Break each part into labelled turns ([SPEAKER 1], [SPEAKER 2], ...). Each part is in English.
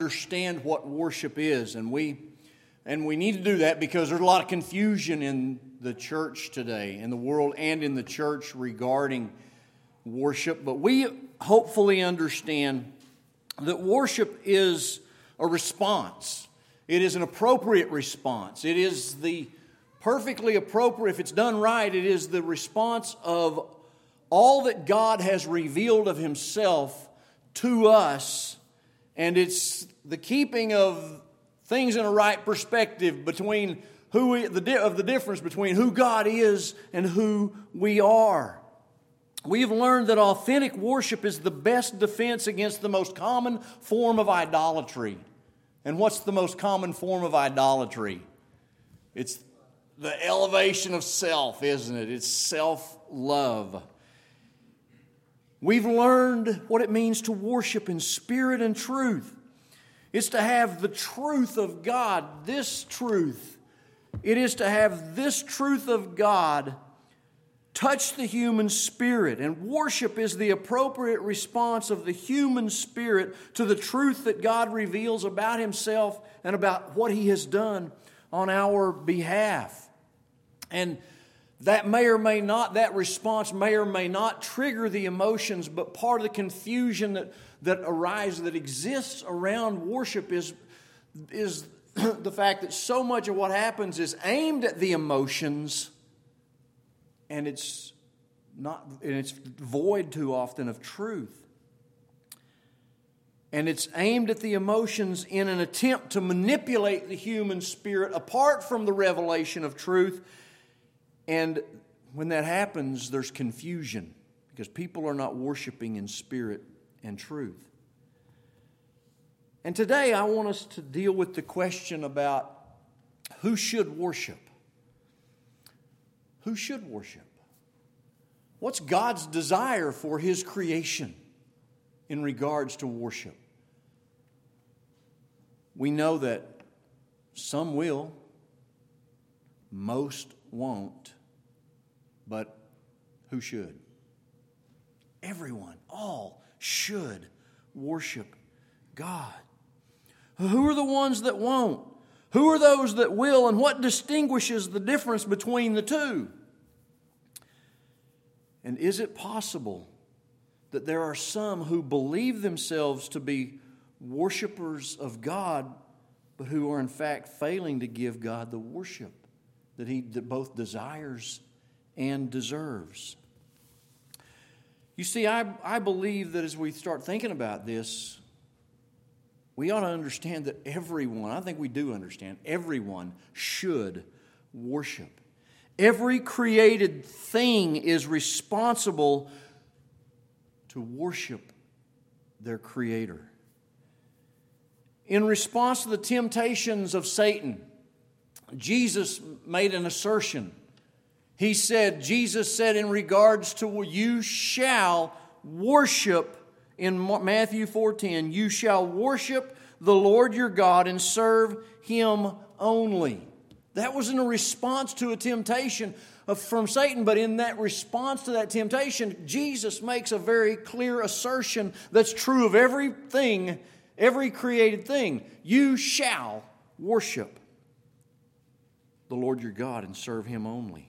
[SPEAKER 1] understand what worship is, and we need to do that because there's a lot of confusion in the church today, in the world and in the church regarding worship. But we hopefully understand that worship is a response. It is an appropriate response. It is the perfectly appropriate, if it's done right, it is the response of all that God has revealed of Himself to us, and it's the keeping of things in a right perspective between the difference between who God is and who we are. We have learned that authentic worship is the best defense against the most common form of idolatry. And what's the most common form of idolatry? It's the elevation of self, isn't it? It's self-love. We've learned what it means to worship in spirit and truth. It's to have the truth of God, this truth. It is to have this truth of God touch the human spirit. And worship is the appropriate response of the human spirit to the truth that God reveals about Himself and about what He has done on our behalf. And that response may or may not trigger the emotions, but part of the confusion that exists around worship is the fact that so much of what happens is aimed at the emotions, and it's void too often of truth. And it's aimed at the emotions in an attempt to manipulate the human spirit apart from the revelation of truth. And when that happens, there's confusion because people are not worshiping in spirit and truth. And today I want us to deal with the question about who should worship. Who should worship? What's God's desire for His creation in regards to worship? We know that some will, most won't, but who should? Everyone, all should worship God. Who are the ones that won't? Who are those that will, and what distinguishes the difference between the two? And is it possible that there are some who believe themselves to be worshipers of God, but who are in fact failing to give God the worship that He both desires and deserves? You see, I believe that as we start thinking about this, we ought to understand that everyone, I think we do understand, everyone should worship. Every created thing is responsible to worship their Creator. In response to the temptations of Satan, Jesus made an assertion. Jesus said in regards to you shall worship, in Matthew 4:10, you shall worship the Lord your God and serve Him only. That was in a response to a temptation from Satan, but in that response to that temptation, Jesus makes a very clear assertion that's true of everything, every created thing. You shall worship the Lord your God and serve Him only.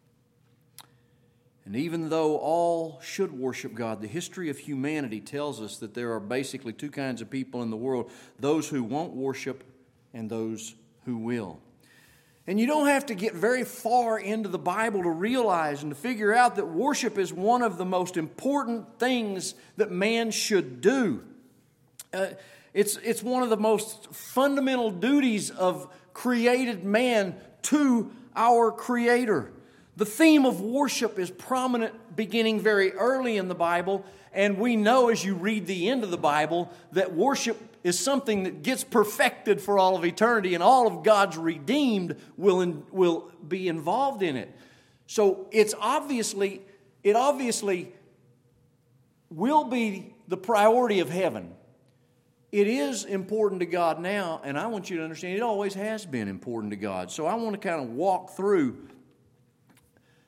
[SPEAKER 1] And even though all should worship God, the history of humanity tells us that there are basically two kinds of people in the world: those who won't worship and those who will. And you don't have to get very far into the Bible to realize and to figure out that worship is one of the most important things that man should do. It's one of the most fundamental duties of created man to our Creator. The theme of worship is prominent beginning very early in the Bible, and we know as you read the end of the Bible that worship is something that gets perfected for all of eternity, and all of God's redeemed will be involved in it. So it obviously will be the priority of heaven. It is important to God now, and I want you to understand it always has been important to God. So I want to kind of walk through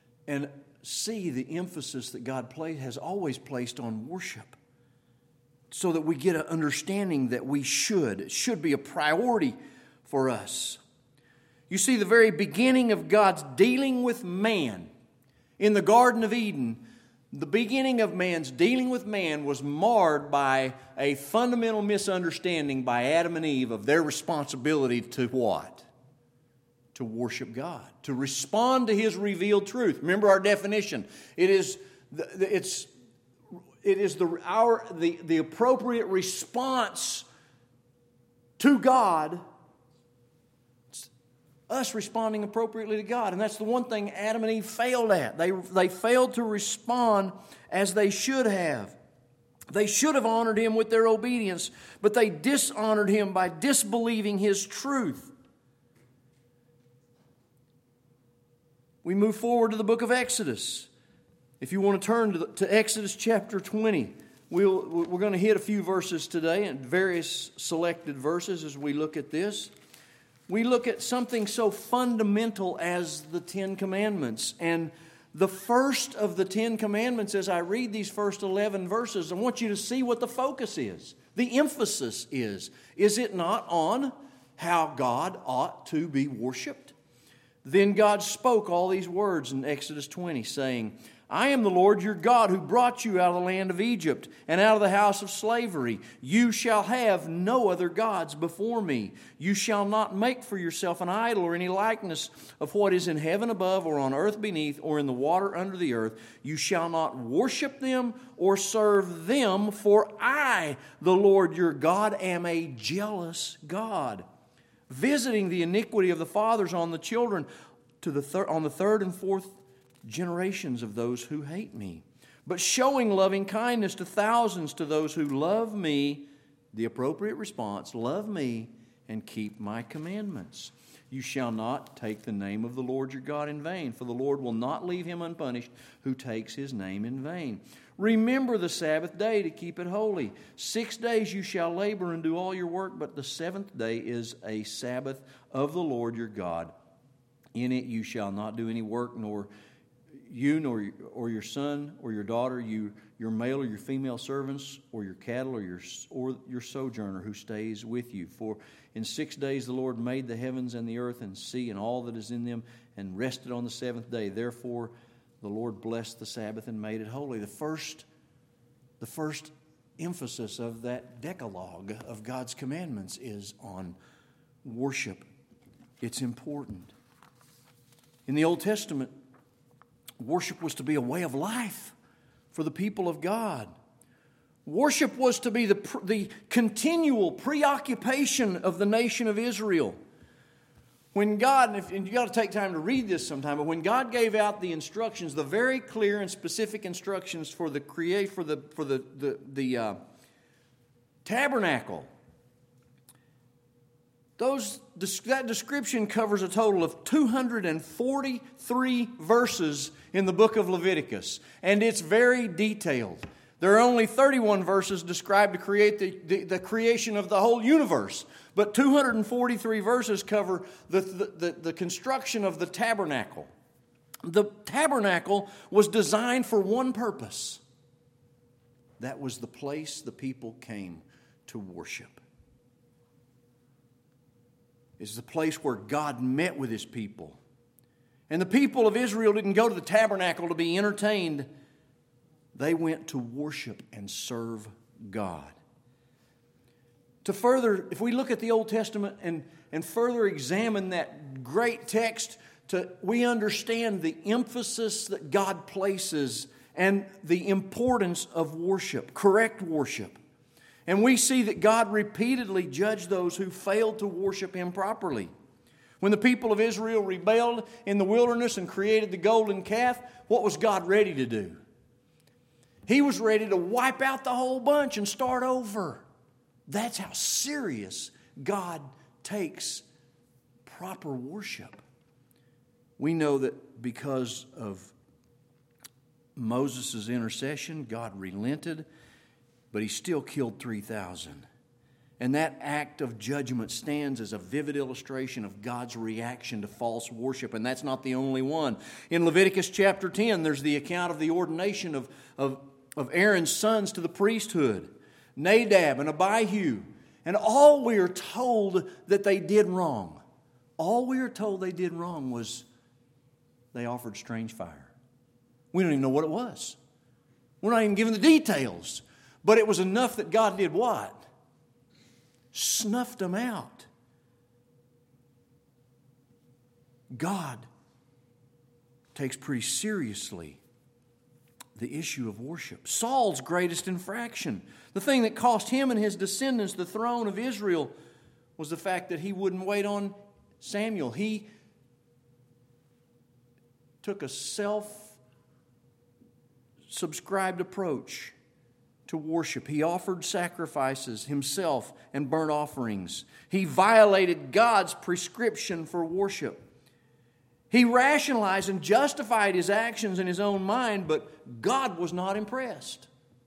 [SPEAKER 1] and see the emphasis that God has always placed on worship. so that we get an understanding that we should. It should be a priority for us. You see, the very beginning of God's dealing with man in the Garden of Eden, the beginning of man's dealing with man was marred by a fundamental misunderstanding by Adam and Eve of their responsibility to what? To worship God, to respond to His revealed truth. Remember our definition. It is the appropriate response to God. It's us responding appropriately to God. And that's the one thing Adam and Eve failed at. They failed to respond as they should have. They should have honored Him with their obedience, but they dishonored Him by disbelieving His truth. We move forward to the book of Exodus. If you want to turn to Exodus chapter 20, we're going to hit a few verses today, and various selected verses as we look at this. We look at something so fundamental as the Ten Commandments. And the first of the Ten Commandments, as I read these first 11 verses, I want you to see what the focus is. The emphasis is. Is it not on how God ought to be worshiped? Then God spoke all these words in Exodus 20, saying, I am the Lord your God who brought you out of the land of Egypt and out of the house of slavery. You shall have no other gods before me. You shall not make for yourself an idol or any likeness of what is in heaven above or on earth beneath or in the water under the earth. You shall not worship them or serve them, for I, the Lord your God, am a jealous God, visiting the iniquity of the fathers on the children on the third and fourth generations of those who hate me, but showing loving kindness to thousands to those who love me. The appropriate response, love me and keep my commandments. You shall not take the name of the Lord your God in vain, for the Lord will not leave him unpunished who takes his name in vain. Remember the Sabbath day to keep it holy. 6 days you shall labor and do all your work, but the seventh day is a Sabbath of the Lord your God. In it you shall not do any work, nor you nor your son or your daughter, your male or your female servants, or your cattle or your sojourner who stays with you. For in 6 days the Lord made the heavens and the earth and sea and all that is in them, and rested on the seventh day. Therefore the Lord blessed the Sabbath and made it holy. The first emphasis of that decalogue of God's commandments is on worship. It's important. In the Old Testament, worship was to be a way of life for the people of God. Worship was to be the continual preoccupation of the nation of Israel. When God, and you got to take time to read this sometime, but when God gave out the instructions, the very clear and specific instructions for the tabernacle, that description covers a total of 243 verses in the book of Leviticus, and it's very detailed. There are only 31 verses described to create the creation of the whole universe, but 243 verses cover the construction of the tabernacle. The tabernacle was designed for one purpose. That was the place the people came to worship. It's the place where God met with His people. And the people of Israel didn't go to the tabernacle to be entertained. They went to worship and serve God. If we look at the Old Testament and further examine that great text, we understand the emphasis that God places and the importance of worship, correct worship. And we see that God repeatedly judged those who failed to worship Him properly. When the people of Israel rebelled in the wilderness and created the golden calf, what was God ready to do? He was ready to wipe out the whole bunch and start over. That's how serious God takes proper worship. We know that because of Moses' intercession, God relented, but He still killed 3,000. And that act of judgment stands as a vivid illustration of God's reaction to false worship. And that's not the only one. In Leviticus chapter 10, there's the account of the ordination of Aaron's sons to the priesthood. Nadab and Abihu. And all we are told that they did wrong, all we are told they did wrong was they offered strange fire. We don't even know what it was. We're not even given the details. But it was enough that God did what? Snuffed them out. God takes pretty seriously the issue of worship. Saul's greatest infraction, the thing that cost him and his descendants the throne of Israel, was the fact that he wouldn't wait on Samuel. He took a self-subscribed approach to worship. He offered sacrifices himself and burnt offerings. He violated God's prescription for worship. He rationalized and justified his actions in his own mind, but God was not impressed.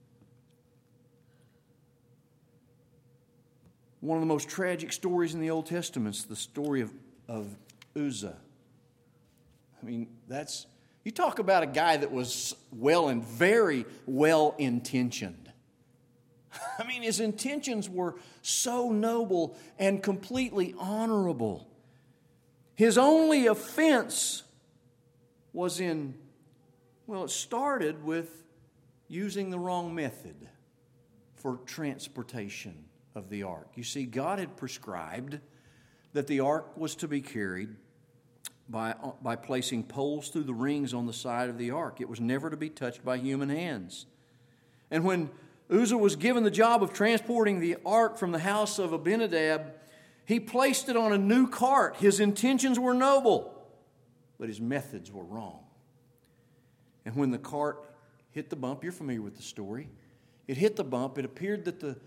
[SPEAKER 1] One of the most tragic stories in the Old Testament is the story of Uzzah. I mean, you talk about a guy that was very well-intentioned. I mean, his intentions were so noble and completely honorable. His only offense was it started with using the wrong method for transportation of the ark. You see, God had prescribed that the ark was to be carried by placing poles through the rings on the side of the ark. It was never to be touched by human hands. And when Uzzah was given the job of transporting the ark from the house of Abinadab, he placed it on a new cart. His intentions were noble, but his methods were wrong. And when the cart hit the bump, you're familiar with the story, it hit the bump, it appeared that the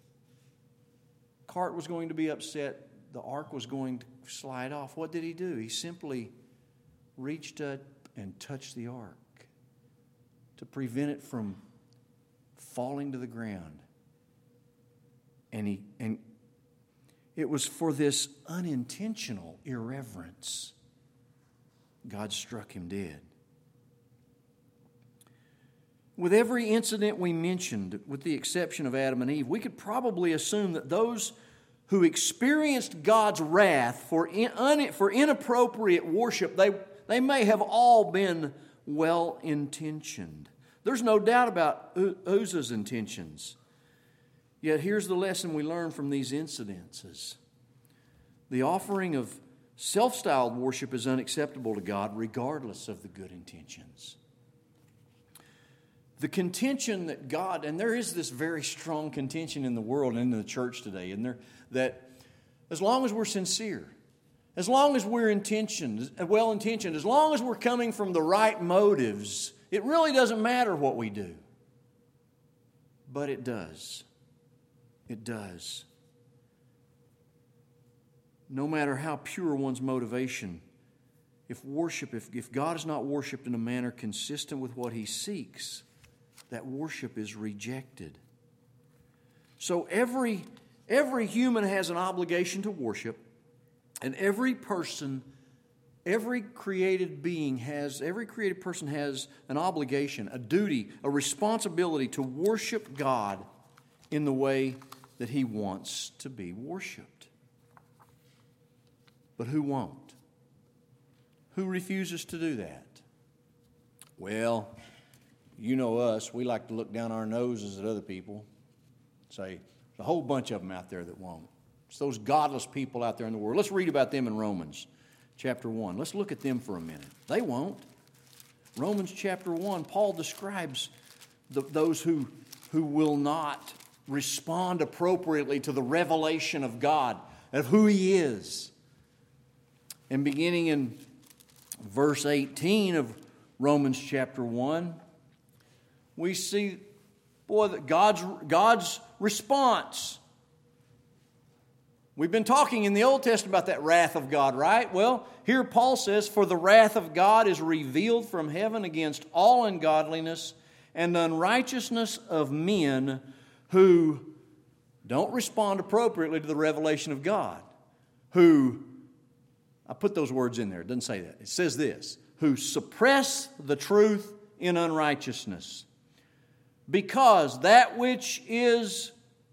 [SPEAKER 1] cart was going to be upset, the ark was going to slide off. What did he do? He simply reached up and touched the ark to prevent it from falling to the ground. And it was for this unintentional irreverence God struck him dead. With every incident we mentioned, with the exception of Adam and Eve, we could probably assume that those who experienced God's wrath for inappropriate worship, they may have all been well-intentioned. There's no doubt about Uzzah's intentions. Yet here's the lesson we learn from these incidences. The offering of self-styled worship is unacceptable to God regardless of the good intentions. The contention that God, and there is this very strong contention in the world and in the church today, isn't there? That as long as we're sincere, as long as we're well-intentioned, as long as we're coming from the right motives, it really doesn't matter what we do. But it does. It does. No matter how pure one's motivation, if God is not worshiped in a manner consistent with what He seeks, that worship is rejected. So every human has an obligation to worship, and every created person has an obligation, a duty, a responsibility to worship God in the way that He wants to be worshiped. But who won't? Who refuses to do that? Well, you know us, we like to look down our noses at other people. Say, there's a whole bunch of them out there that won't. It's those godless people out there in the world. Let's read about them in Romans chapter 1. Let's look at them for a minute. They won't. Romans chapter 1, Paul describes those who will not respond appropriately to the revelation of God, of who He is. And beginning in verse 18 of Romans chapter 1, we see, that God's response. We've been talking in the Old Testament about that wrath of God, right? Well, here Paul says, "For the wrath of God is revealed from heaven against all ungodliness and unrighteousness of men who don't respond appropriately to the revelation of God." I put those words in there. It doesn't say that. It says this: who suppress the truth in unrighteousness. Because that which is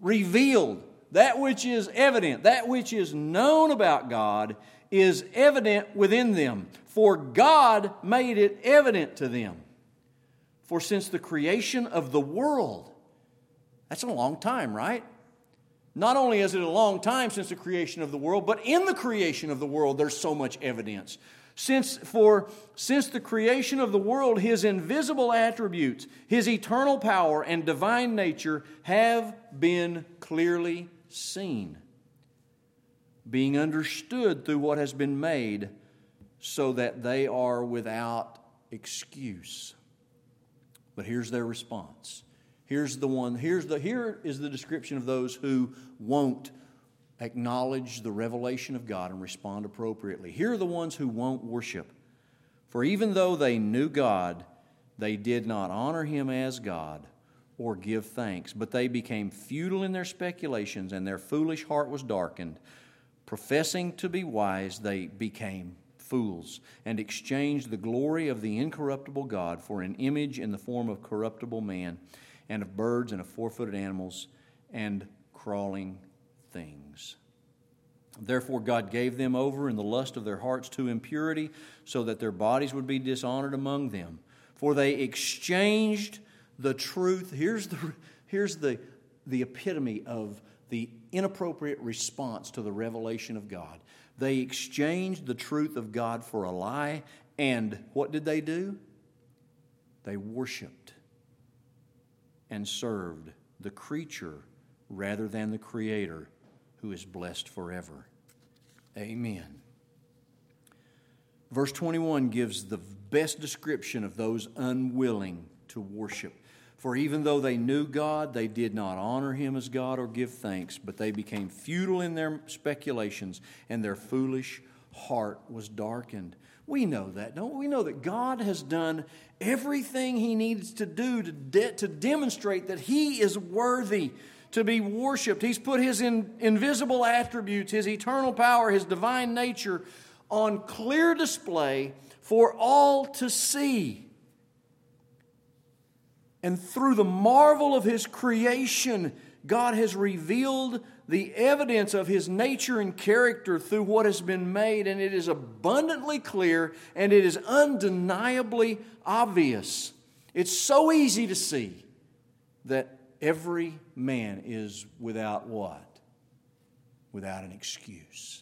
[SPEAKER 1] revealed, that which is evident, that which is known about God is evident within them. For God made it evident to them. For since the creation of the world, that's a long time, right? Not only is it a long time since the creation of the world, but in the creation of the world there's so much evidence. Since the creation of the world, His invisible attributes, His eternal power and divine nature have been clearly seen, being understood through what has been made, so that they are without excuse. But here's their response. Here is the description of those who won't acknowledge the revelation of God and respond appropriately. Here are the ones who won't worship. For even though they knew God, they did not honor Him as God or give thanks, but they became futile in their speculations, and their foolish heart was darkened. Professing to be wise, they became fools, and exchanged the glory of the incorruptible God for an image in the form of corruptible man, and of birds, and of four-footed animals, and crawling things. Therefore God gave them over in the lust of their hearts to impurity, so that their bodies would be dishonored among them. For they exchanged the truth. Here's the epitome of the inappropriate response to the revelation of God. They exchanged the truth of God for a lie, and what did they do? They worshiped and served the creature rather than the Creator, who is blessed forever. Amen. Verse 21 gives the best description of those unwilling to worship. For even though they knew God, they did not honor Him as God or give thanks, but they became futile in their speculations, and their foolish heart was darkened. We know that, don't we? We know that God has done everything He needs to do to demonstrate that He is worthy to be worshiped. He's put His invisible attributes, His eternal power, His divine nature on clear display for all to see. And through the marvel of His creation, God has revealed the evidence of His nature and character through what has been made, and it is abundantly clear and it is undeniably obvious. It's so easy to see that every man is without what? Without an excuse.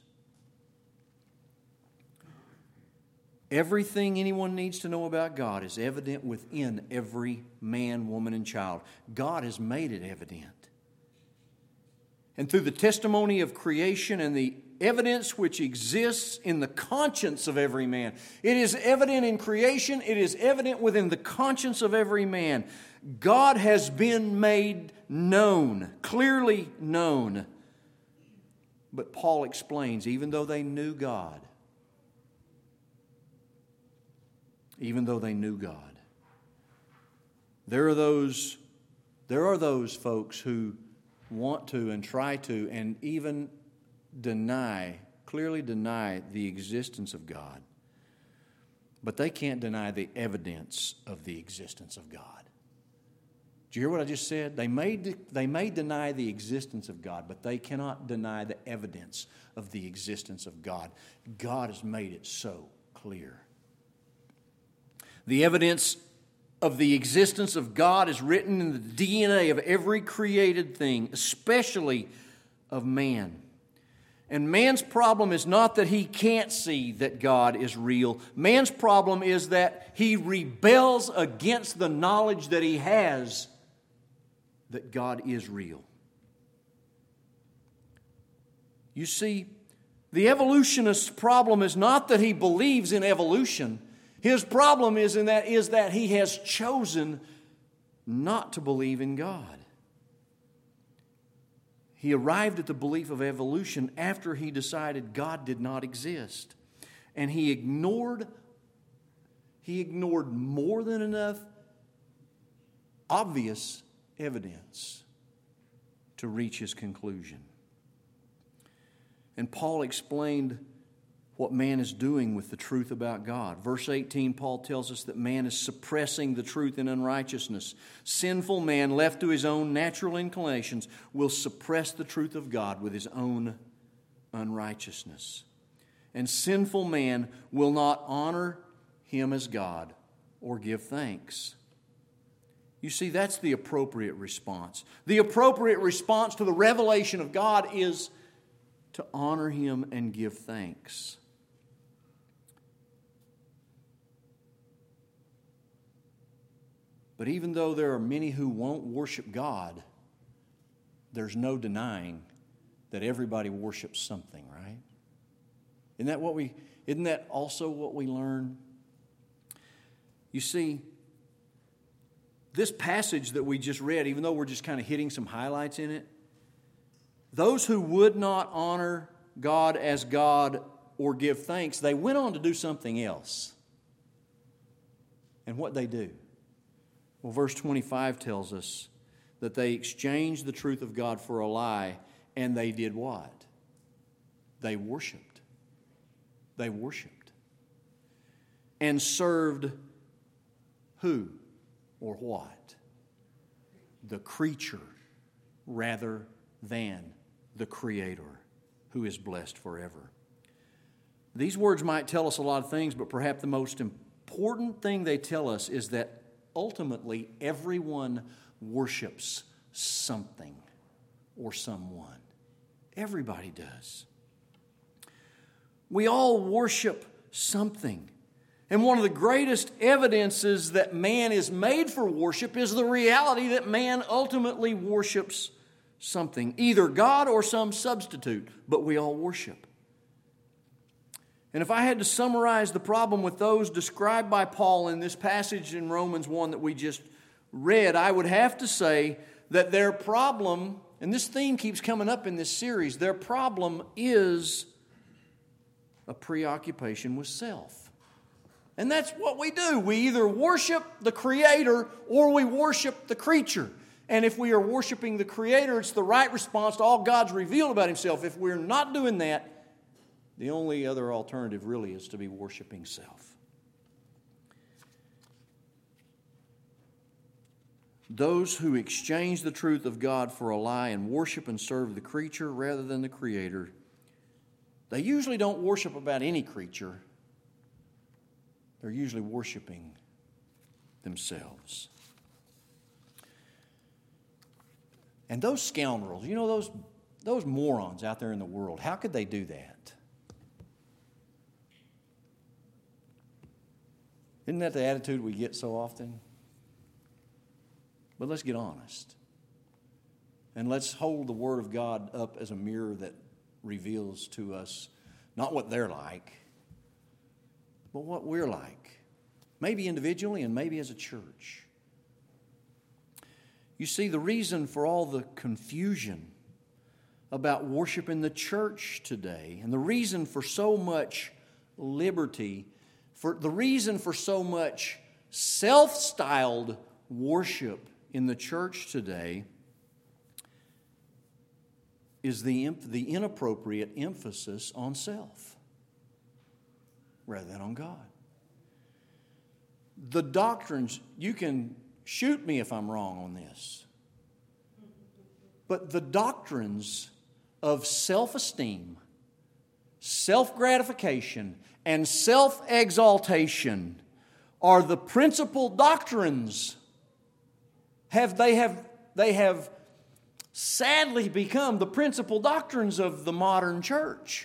[SPEAKER 1] Everything anyone needs to know about God is evident within every man, woman, and child. God has made it evident. And through the testimony of creation and the evidence which exists in the conscience of every man. It is evident in creation. It is evident within the conscience of every man. God has been made known, clearly known. But Paul explains, even though they knew God, there are those folks who want to and try to and even clearly deny the existence of God. But they can't deny the evidence of the existence of God. Did you hear what I just said? They may deny the existence of God, but they cannot deny the evidence of the existence of God. God has made it so clear. The evidence of the existence of God is written in the DNA of every created thing, especially of man. And man's problem is not that he can't see that God is real. Man's problem is that he rebels against the knowledge that he has that God is real. You see, the evolutionist's problem is not that he believes in evolution. His problem is that he has chosen not to believe in God. He arrived at the belief of evolution after he decided God did not exist. And he ignored more than enough obvious evidence to reach his conclusion. And Paul explained what man is doing with the truth about God. Verse 18, Paul tells us that man is suppressing the truth in unrighteousness. Sinful man, left to his own natural inclinations, will suppress the truth of God with his own unrighteousness. And sinful man will not honor him as God or give thanks. You see, that's the appropriate response. The appropriate response to the revelation of God is to honor Him and give thanks. But even though there are many who won't worship God, there's no denying that everybody worships something, right? Isn't that also what we learn? You see, this passage that we just read, even though we're just kind of hitting some highlights in it, those who would not honor God as God or give thanks, they went on to do something else. And what they do? Well, verse 25 tells us that they exchanged the truth of God for a lie, and they did what? They worshiped. They worshiped. And served who or what? The creature rather than the Creator, who is blessed forever. These words might tell us a lot of things, but perhaps the most important thing they tell us is that ultimately everyone worships something or someone. Everybody does. We all worship something. And one of the greatest evidences that man is made for worship is the reality that man ultimately worships something, either God or some substitute, but we all worship. And if I had to summarize the problem with those described by Paul in this passage in Romans 1 that we just read, I would have to say that their problem, and this theme keeps coming up in this series, their problem is a preoccupation with self. And that's what we do. We either worship the Creator or we worship the creature. And if we are worshiping the Creator, it's the right response to all God's revealed about Himself. If we're not doing that, the only other alternative really is to be worshiping self. Those who exchange the truth of God for a lie and worship and serve the creature rather than the Creator, they usually don't worship about any creature. They're usually worshiping themselves. And those scoundrels, you know, those morons out there in the world, how could they do that? Isn't that the attitude we get so often? But let's get honest. And let's hold the Word of God up as a mirror that reveals to us not what they're like, but what we're like. Maybe individually and maybe as a church. You see, the reason for all the confusion about worship in the church today, and the reason for so much liberty, for the reason for so much self-styled worship in the church today, is the inappropriate emphasis on self rather than on God. The doctrines, you can shoot me if I'm wrong on this, but the doctrines of self-esteem, self-gratification, and self-exaltation are the principal doctrines. They have sadly become the principal doctrines of the modern church.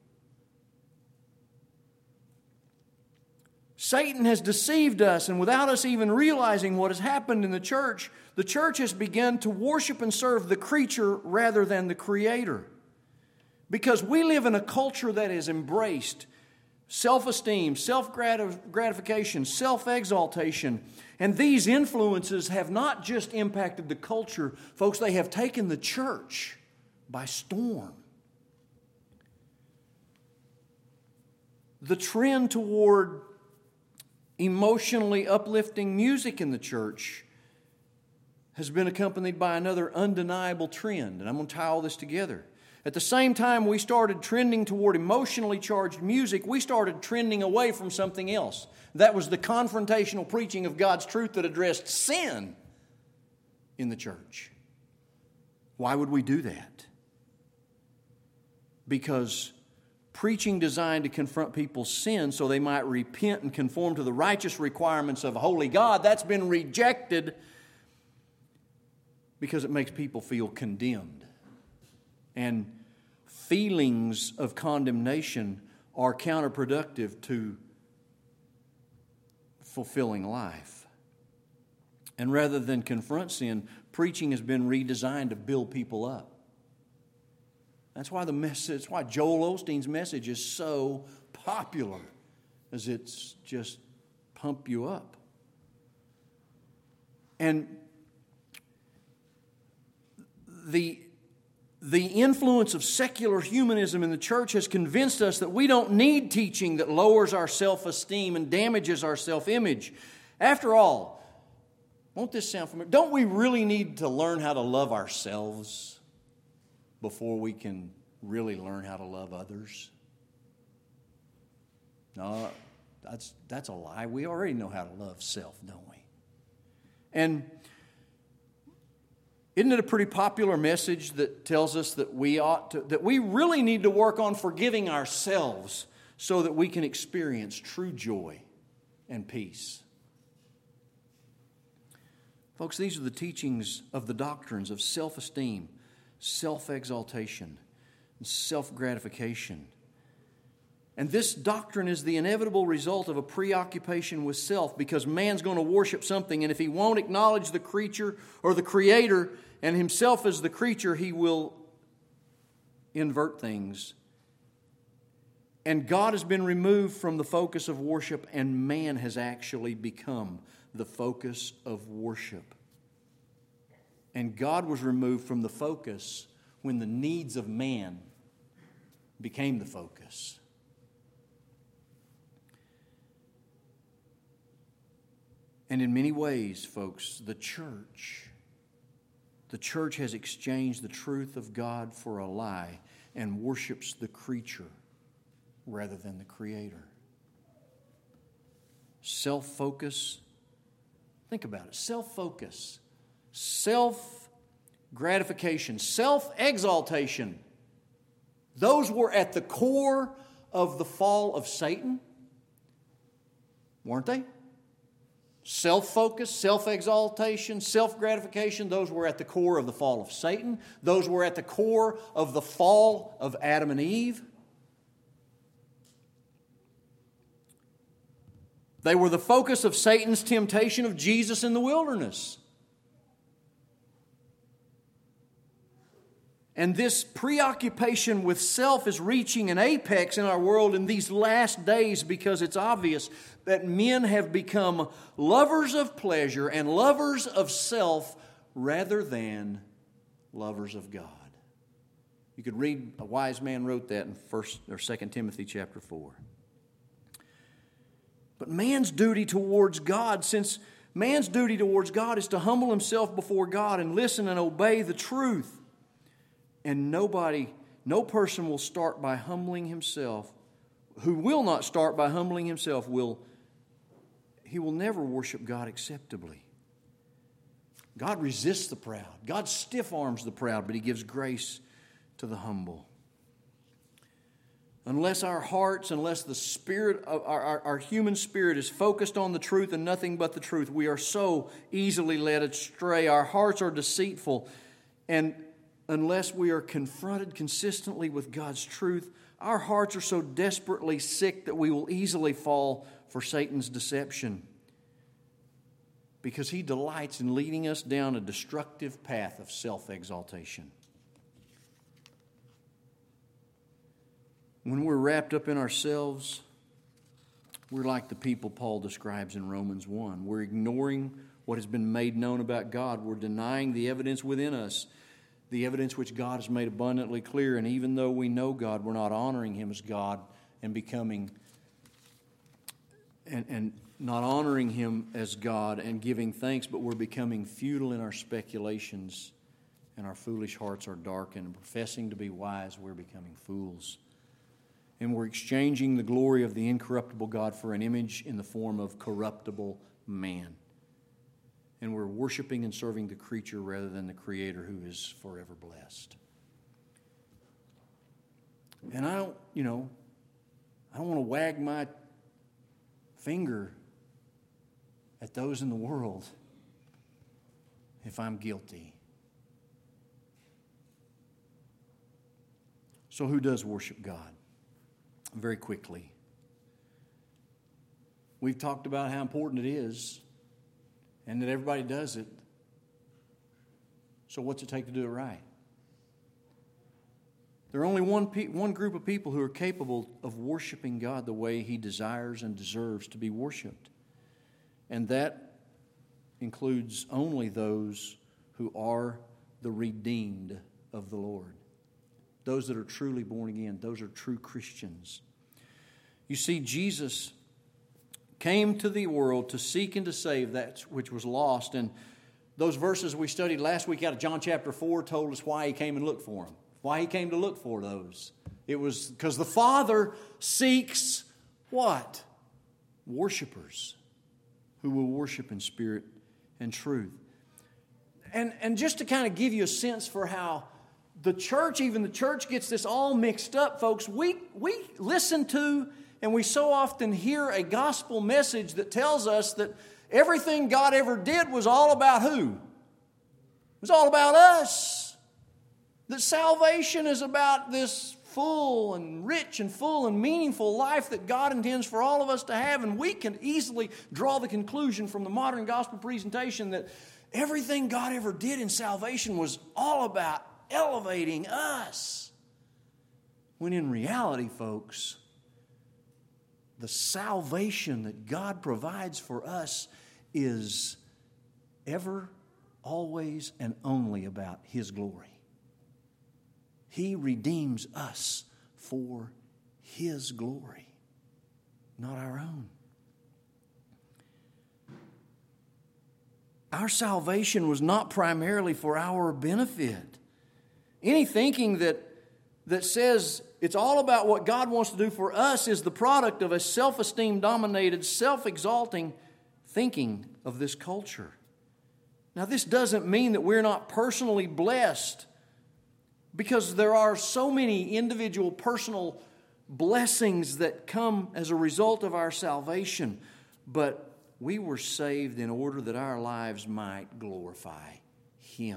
[SPEAKER 1] Satan has deceived us, and without us even realizing what has happened in the church has begun to worship and serve the creature rather than the Creator. Because we live in a culture that has embraced self-esteem, self-gratification, self-exaltation. And these influences have not just impacted the culture, folks, they have taken the church by storm. The trend toward emotionally uplifting music in the church has been accompanied by another undeniable trend. And I'm going to tie all this together. At the same time we started trending toward emotionally charged music, we started trending away from something else. That was the confrontational preaching of God's truth that addressed sin in the church. Why would we do that? Because preaching designed to confront people's sin so they might repent and conform to the righteous requirements of a holy God, that's been rejected because it makes people feel condemned. And feelings of condemnation are counterproductive to fulfilling life. And rather than confront sin, preaching has been redesigned to build people up. That's why Joel Osteen's message is so popular, as it's just pump you up. And the influence of secular humanism in the church has convinced us that we don't need teaching that lowers our self-esteem and damages our self-image. After all, won't this sound familiar? Don't we really need to learn how to love ourselves before we can really learn how to love others? No, that's a lie. We already know how to love self, don't we? And isn't it a pretty popular message that tells us that we really need to work on forgiving ourselves so that we can experience true joy and peace? Folks, these are the teachings of the doctrines of self-esteem, self-exaltation, and self-gratification. And this doctrine is the inevitable result of a preoccupation with self, because man's going to worship something, and if he won't acknowledge the creature or the Creator and himself as the creature, he will invert things. And God has been removed from the focus of worship, and man has actually become the focus of worship. And God was removed from the focus when the needs of man became the focus. And in many ways, folks, the church has exchanged the truth of God for a lie and worships the creature rather than the Creator. Self-focus. Think about it. Self-focus. Self-gratification. Self-exaltation. Those were at the core of the fall of Satan, weren't they? Self-focus, self-exaltation, self-gratification, those were at the core of the fall of Satan. Those were at the core of the fall of Adam and Eve. They were the focus of Satan's temptation of Jesus in the wilderness. And this preoccupation with self is reaching an apex in our world in these last days, because it's obvious that men have become lovers of pleasure and lovers of self rather than lovers of God. You could read, a wise man wrote that in 1 or 2 Timothy chapter 4. But man's duty towards God, since man's duty towards God is to humble himself before God and listen and obey the truth. And no person will start by humbling himself, who will not start by humbling himself, will never worship God acceptably. God resists the proud. God stiff-arms the proud, but He gives grace to the humble. Unless our hearts, unless the spirit of our human spirit is focused on the truth and nothing but the truth, we are so easily led astray. Our hearts are deceitful, and unless we are confronted consistently with God's truth, our hearts are so desperately sick that we will easily fall for Satan's deception, because he delights in leading us down a destructive path of self-exaltation. When we're wrapped up in ourselves, we're like the people Paul describes in Romans 1. We're ignoring what has been made known about God. We're denying the evidence within us, the evidence which God has made abundantly clear. And even though we know God, we're not honoring Him as God and becoming and not honoring Him as God and giving thanks, but we're becoming futile in our speculations and our foolish hearts are darkened. Professing to be wise, we're becoming fools. And we're exchanging the glory of the incorruptible God for an image in the form of corruptible man. And we're worshiping and serving the creature rather than the Creator who is forever blessed. And I don't want to wag my finger at those in the world if I'm guilty. So who does worship God? Very quickly. We've talked about how important it is and that everybody does it. So what's it take to do it right? There are only one group of people who are capable of worshiping God the way He desires and deserves to be worshiped. And that includes only those who are the redeemed of the Lord. Those that are truly born again. Those are true Christians. You see, Jesus came to the world to seek and to save that which was lost. And those verses we studied last week out of John chapter 4 told us why He came and looked for them. Why He came to look for those. It was because the Father seeks what? Worshipers who will worship in spirit and truth. And just to kind of give you a sense for how even the church gets this all mixed up, folks, we listen to and we so often hear a gospel message that tells us that everything God ever did was all about who? It was all about us. That salvation is about this full and rich and full and meaningful life that God intends for all of us to have. And we can easily draw the conclusion from the modern gospel presentation that everything God ever did in salvation was all about elevating us. When in reality, folks, the salvation that God provides for us is ever, always, and only about His glory. He redeems us for His glory, not our own. Our salvation was not primarily for our benefit. Any thinking that says it's all about what God wants to do for us is the product of a self-esteem dominated, self-exalting thinking of this culture. Now, this doesn't mean that we're not personally blessed, because there are so many individual personal blessings that come as a result of our salvation. But we were saved in order that our lives might glorify Him.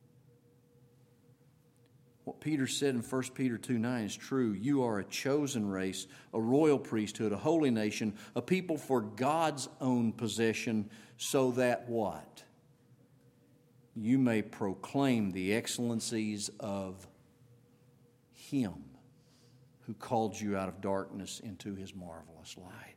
[SPEAKER 1] What Peter said in 1 Peter 2:9 is true. You are a chosen race, a royal priesthood, a holy nation, a people for God's own possession, so that what? You may proclaim the excellencies of Him who called you out of darkness into His marvelous light.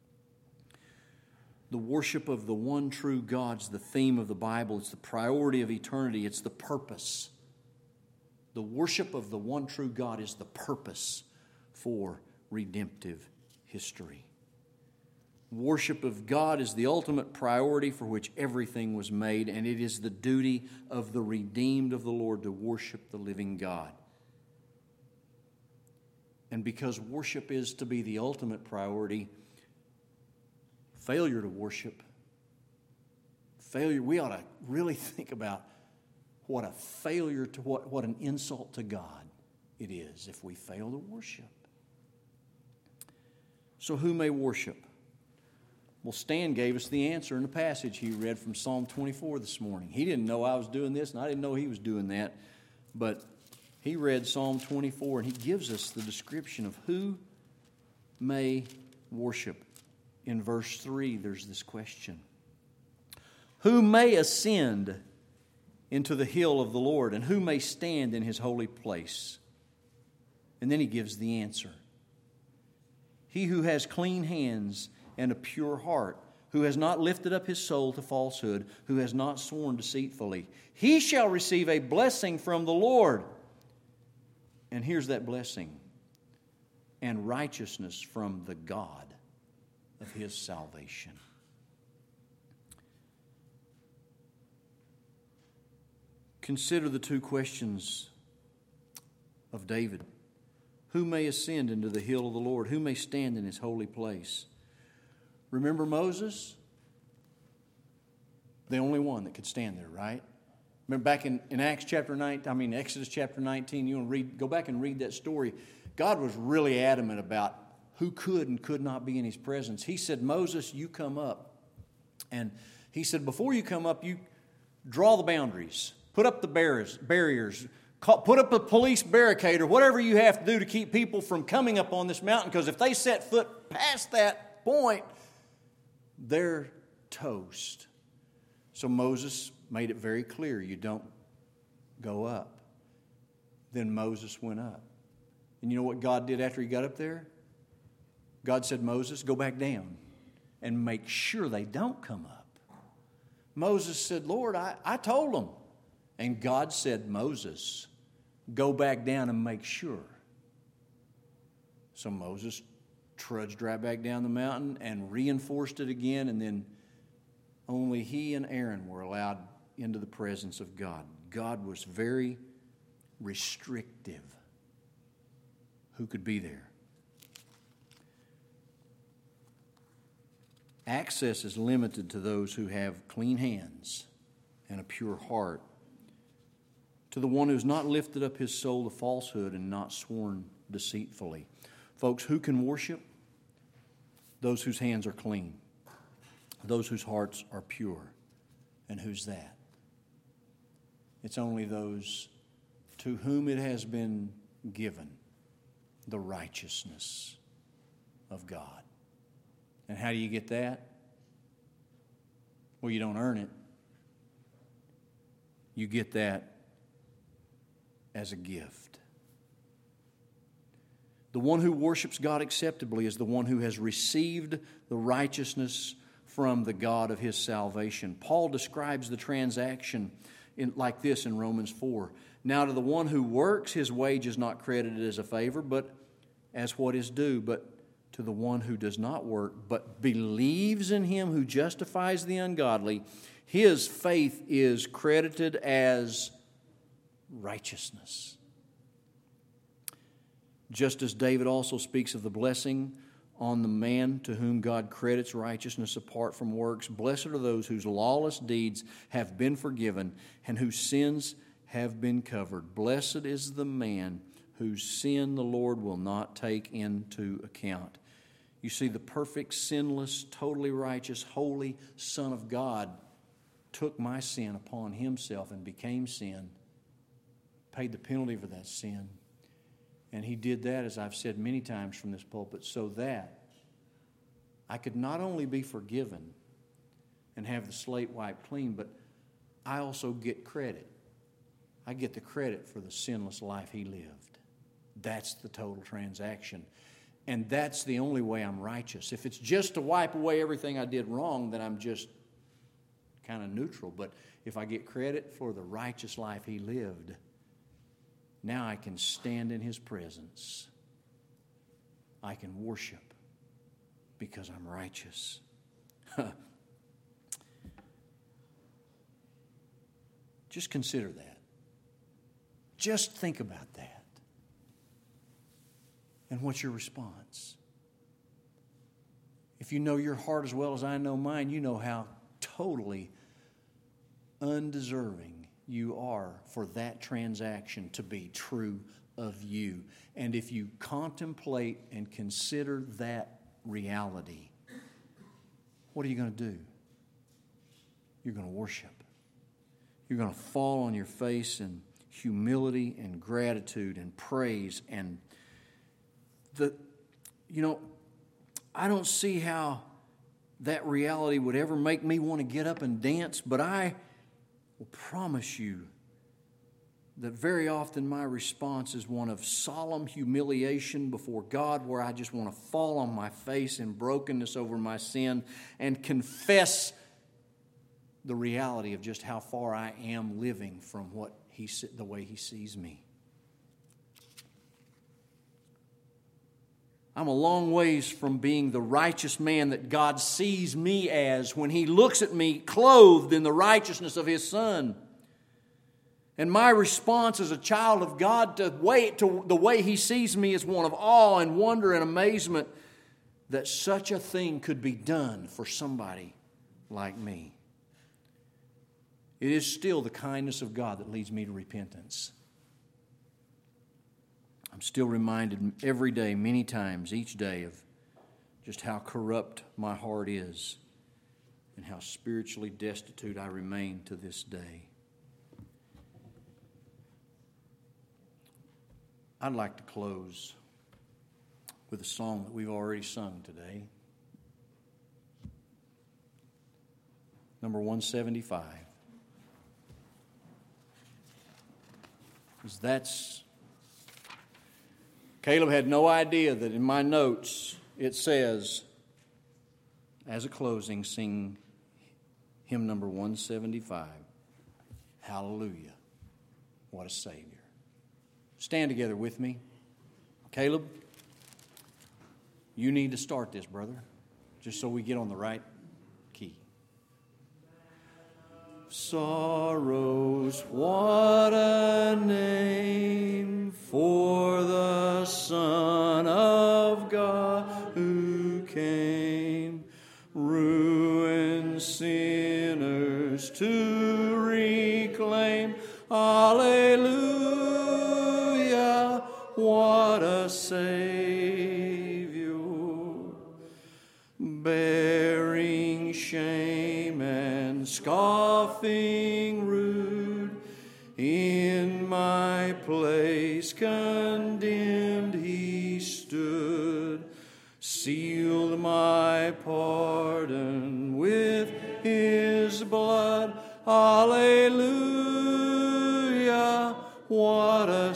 [SPEAKER 1] The worship of the one true God is the theme of the Bible. It's the priority of eternity. It's the purpose. The worship of the one true God is the purpose for redemptive history. Worship of God is the ultimate priority for which everything was made, and it is the duty of the redeemed of the Lord to worship the living God. And because worship is to be the ultimate priority, failure to worship, we ought to really think about what a failure to what an insult to God it is if we fail to worship. So who may worship? Well, Stan gave us the answer in the passage he read from Psalm 24 this morning. He didn't know I was doing this, and I didn't know he was doing that. But he read Psalm 24, and he gives us the description of who may worship. In verse 3, there's this question. Who may ascend into the hill of the Lord, and who may stand in His holy place? And then he gives the answer. He who has clean hands and a pure heart, who has not lifted up his soul to falsehood, who has not sworn deceitfully, he shall receive a blessing from the Lord. And here's that blessing. And righteousness from the God of his salvation. Consider the two questions of David. Who may ascend into the hill of the Lord? Who may stand in His holy place? Remember Moses? The only one that could stand there, right? Remember back in Exodus chapter 19, you want to go back and read that story. God was really adamant about who could and could not be in His presence. He said, Moses, you come up. And He said, before you come up, you draw the boundaries. Put up the barriers. Put up a police barricade or whatever you have to do to keep people from coming up on this mountain. Because if they set foot past that point, they're toast. So Moses made it very clear, you don't go up. Then Moses went up. And you know what God did after he got up there? God said, Moses, go back down and make sure they don't come up. Moses said, Lord, I told them. And God said, Moses, go back down and make sure. So Moses trudged right back down the mountain and reinforced it again, and then only he and Aaron were allowed into the presence of God. God was very restrictive. Who could be there? Access is limited to those who have clean hands and a pure heart. To the one who has not lifted up his soul to falsehood and not sworn deceitfully. Folks, who can worship? Those whose hands are clean. Those whose hearts are pure. And who's that? It's only those to whom it has been given the righteousness of God. And how do you get that? Well, you don't earn it. You get that as a gift. The one who worships God acceptably is the one who has received the righteousness from the God of his salvation. Paul describes the transaction like this in Romans 4. Now to the one who works, his wage is not credited as a favor, but as what is due. But to the one who does not work, but believes in him who justifies the ungodly, his faith is credited as righteousness. Just as David also speaks of the blessing on the man to whom God credits righteousness apart from works, blessed are those whose lawless deeds have been forgiven and whose sins have been covered. Blessed is the man whose sin the Lord will not take into account. You see, the perfect, sinless, totally righteous, holy Son of God took my sin upon himself and became sin, paid the penalty for that sin. And he did that, as I've said many times from this pulpit, so that I could not only be forgiven and have the slate wiped clean, but I also get credit. I get the credit for the sinless life he lived. That's the total transaction. And that's the only way I'm righteous. If it's just to wipe away everything I did wrong, then I'm just kind of neutral. But if I get credit for the righteous life he lived, now I can stand in his presence. I can worship because I'm righteous. Just consider that. Just think about that. And what's your response? If you know your heart as well as I know mine, you know how totally undeserving you are for that transaction to be true of you. And if you contemplate and consider that reality, what are you going to do? You're going to worship. You're going to fall on your face in humility and gratitude and praise and I don't see how that reality would ever make me want to get up and dance, but I will promise you that very often my response is one of solemn humiliation before God, where I just want to fall on my face in brokenness over my sin and confess the reality of just how far I am living from the way He sees me. I'm a long ways from being the righteous man that God sees me as when He looks at me clothed in the righteousness of His Son. And my response as a child of God to the way He sees me is one of awe and wonder and amazement that such a thing could be done for somebody like me. It is still the kindness of God that leads me to repentance. I'm still reminded every day, many times, each day, of just how corrupt my heart is and how spiritually destitute I remain to this day. I'd like to close with a song that we've already sung today. Number 175. Because that's... Caleb had no idea that in my notes it says, as a closing, sing hymn number 175. Hallelujah. What a Savior. Stand together with me. Caleb, you need to start this, brother, just so we get on the right key. Sorrows, what a name for the Son of God who came, ruined sinners to reclaim. Alleluia, what a Savior, bearing shame and scoffing rude, in my place condemned He stood, sealed my pardon with His blood. Alleluia, what a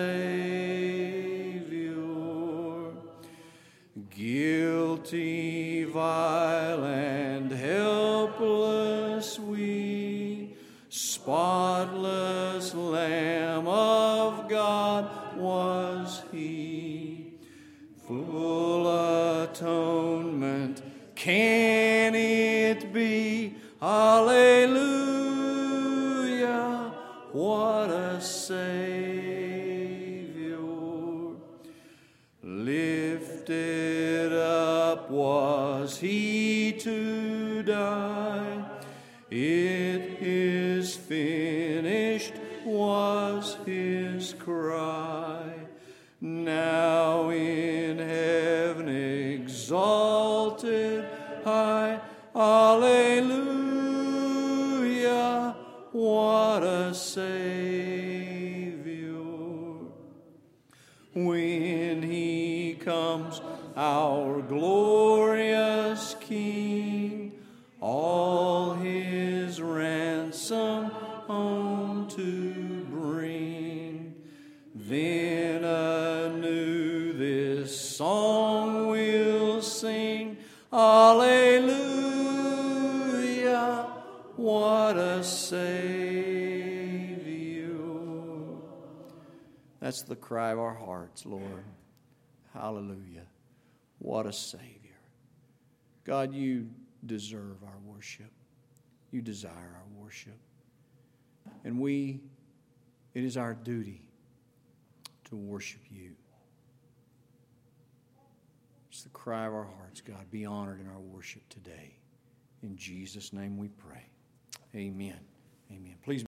[SPEAKER 1] Savior, guilty, vile, and helpless we, spotless Lamb of God was He, full atonement can it be? Alleluia, what a Savior, lifted up was He to die, it is finished was His cry, now in heaven exalted high. Alleluia, what a Savior. When He comes, our glorious King, all His ransom home to bring, then anew this song we'll sing. Alleluia, what a Savior. That's the cry of our hearts, Lord. Hallelujah, what a Savior. God, You deserve our worship. You desire our worship. And it is our duty to worship You. It's the cry of our hearts, God. Be honored in our worship today. In Jesus' name we pray. Amen. Amen. Please